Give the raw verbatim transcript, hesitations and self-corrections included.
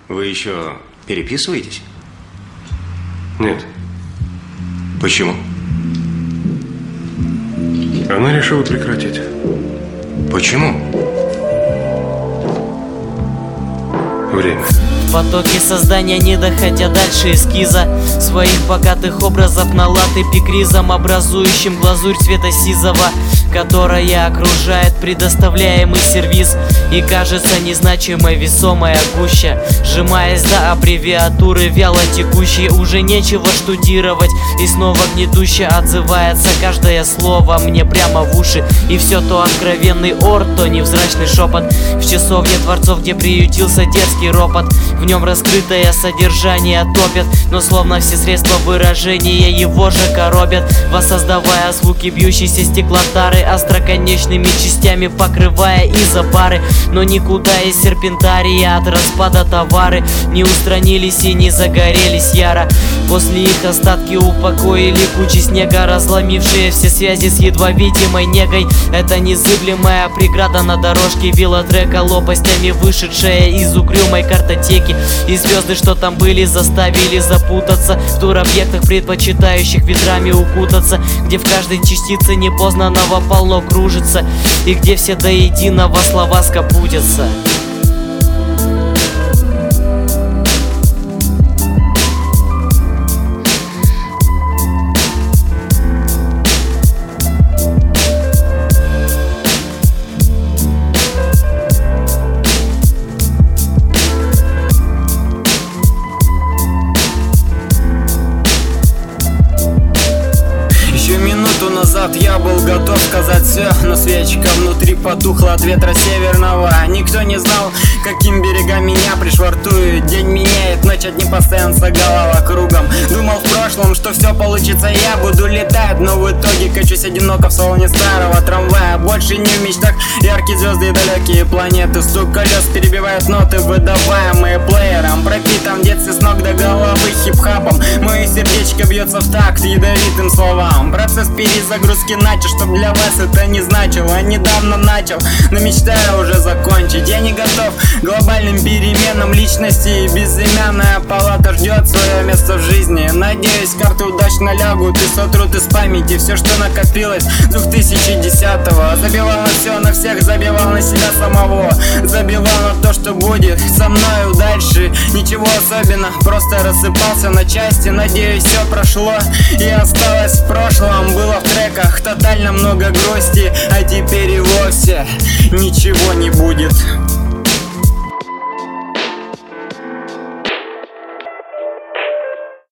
Вы еще переписываетесь? Нет. Почему? Она решила прекратить. Почему? Время. В потоке создания, не доходя дальше эскиза своих богатых образов на латы пикризом, образующим глазурь цвета сизого, которая окружает предоставляемый сервиз. И кажется незначимой весомая гуща, сжимаясь до аббревиатуры вяло текущей. Уже нечего штудировать, и снова гнетуще отзывается каждое слово мне прямо в уши. И все то откровенный ор, то невзрачный шепот в часовне дворцов, где приютился детский ропот. В нем раскрытое содержание топят, но словно все средства выражения его же коробят, воссоздавая звуки бьющейся стеклотары, остроконечными частями покрывая изопары. Но никуда из серпентария от распада товары не устранились и не загорелись яро. После их остатки упокоили кучи снега, разломившие все связи с едва видимой негой. Это незыблемая преграда на дорожке велотрека, лопастями вышедшая из угрюмой картотеки. И звезды, что там были, заставили запутаться в туробъектах, предпочитающих ветрами укутаться, где в каждой частице непознанного полно кружится, и где все до единого слова скопутятся. Назад я был готов сказать все, но свечка внутри потухла от ветра северного. Никто не знал, каким берегам меня пришвартует. День меняет, ночь одни постоянства, голова кругом. Думал в прошлом, что все получится, я буду летать, но в итоге качусь одиноко в салоне старого трамвая. Больше не в мечтах яркие звезды и далекие планеты. Стук колес перебивает ноты, выдаваемые плеером. Пропитан в детстве с ног до головы хип-хапом. Мое сердечко бьется в такт ядовитым словам. Процесс перезагрузки начал, чтоб для вас это не значило. Недавно начал, но мечтаю уже закончить. Я не готов к глобальным переменам личности. Безымянная палата ждет свое место в жизни. Надеюсь, карты удачно лягут и сотрут из памяти все, что накопилось с две тысячи десятого. Забивал на все, на всех, забивал на себя самого. Забивал на то, что будет со мною дальше. Ничего особенного, просто рассыпался на части. Надеюсь, все прошло и осталось в прошлом. Было в треках тотально много грусти, а теперь и вовсе ничего не будет.